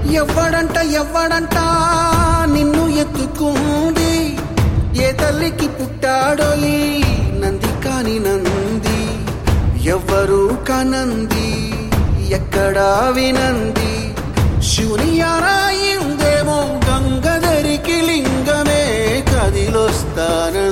ఎవ్వడంట నిన్ను ఎత్తుకుంది, ఏ తల్లికి పుట్టాడో ఈ నంది కాని నంది, ఎవ్వరూ కనంది ఎక్కడా వినంది, శివుని యారాయిందేమో గంగధరికి లింగమే కదిలొస్తాన